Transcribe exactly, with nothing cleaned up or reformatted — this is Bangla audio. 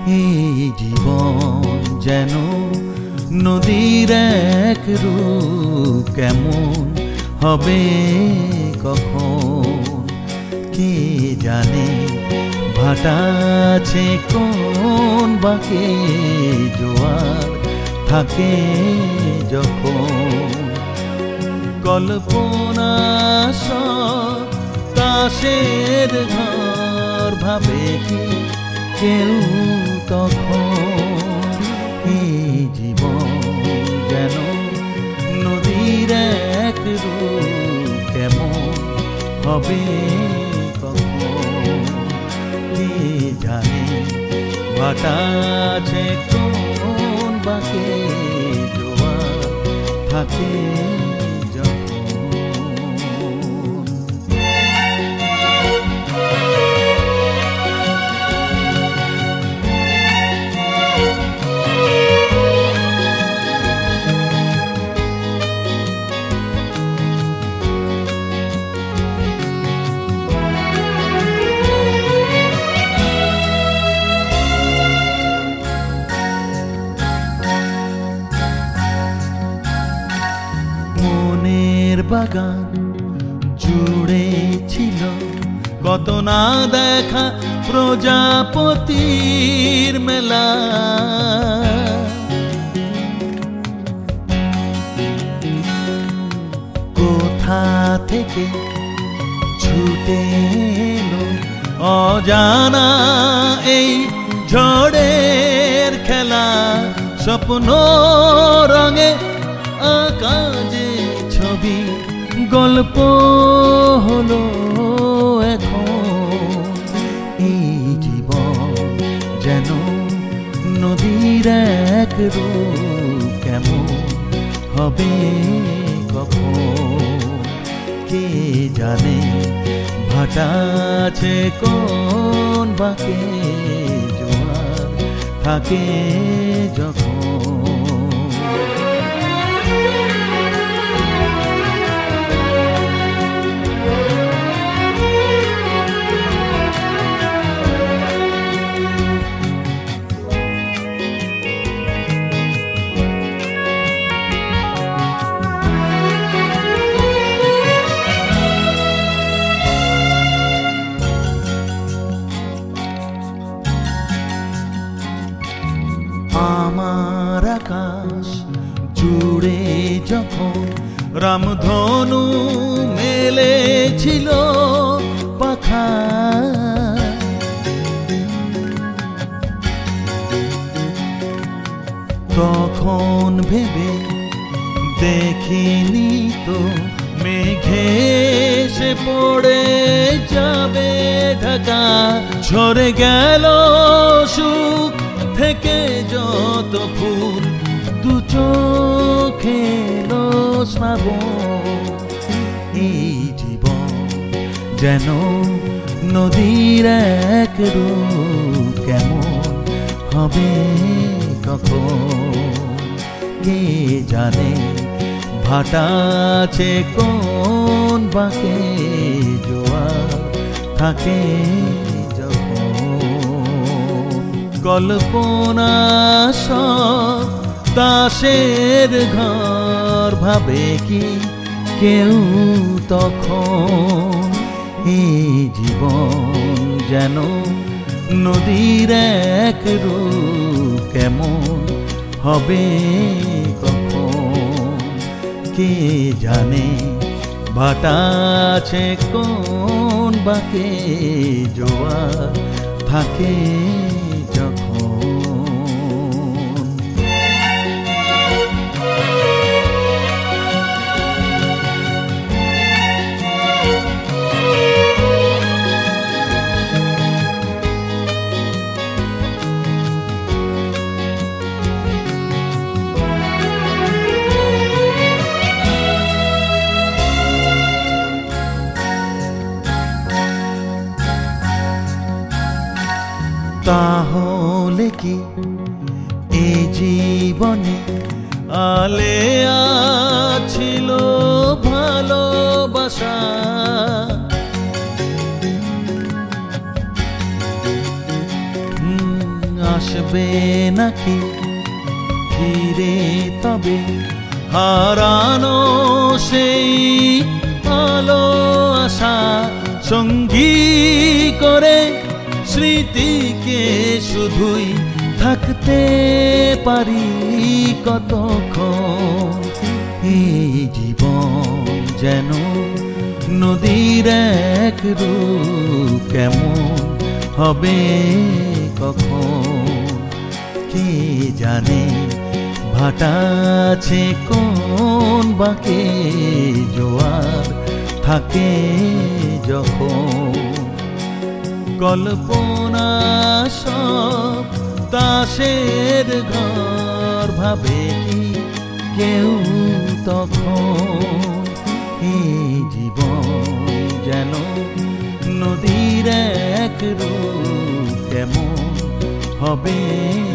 এই জীবন যেন নদীর এক রূপ, কেমন হবে কখন কে জানে। ভাটা আছে কোন বাঁকে, জোয়ার থাকে যখন। কল্পনা সব তাসের ঘর, ভাবে কি কেউ তখন। এই জীবন যেন নদীর এক রূপ, কেমন হবে কখন কে জানে। ভাটা আছে কোন বাঁকে, জোয়ার থাকে যখন। মনের বাগান জুড়ে ছিল কত না দেখা প্রজাপতির মেলা। কোথা থেকে ছুটে এলো অজানা এই ঝড়ের খেলা। স্বপ্ন রঙে আঁকা যে ছবি, গল্প হলো এখন। এই জীবন যেন নদীর এক রূপ, কেমন হবে কখন কে জানে। ভাটা আছে কোন বাঁকে, জোয়ার থাকে যখন। আমার আকাশ জুড়ে যখন রামধনু মেলেছিল পাখা, তখন ভেবে দেখিনি তো মেঘে সে পড়ে যাবে ঢাকা। ঝরে গেল সুখ থেকে যত ফুল, দু চোখেলো শ্রাবণ। এই জীবন যেন নদীর এক রূপ, কেমন হবে কখন কে জানে। ভাটা আছে কোন বাঁকে, জোয়ার থাকে কল্পনা সব তাসের ঘর, ভাবে কি কেউ তখন। এই জীবন যেন নদীর এক রূপ, কেমন হবে কখন কে জানে। ভাটা আছে কোন বাঁকে, জোয়ার থাকে যখন। তাহলে কি এ জীবনে আলেয়া ছিল ভালোবাসা? আসবে নাকি ফিরে তবে হারানো সেই আলো আশা সঙ্গী করে স্মৃতিকে শুধুই থাকতে পারি কতক্ষণ। এই জীবন যেন নদীর এক রূপ, কেমন হবে কখন কে জানে। ভাটা আছে কোন বাঁকে জোয়ার থাকে যখন, কল্পনা সব তাসের ঘর ভাবে কি কেউ তখন। এই জীবন যেন নদীর এক রূপ, কেমন হবে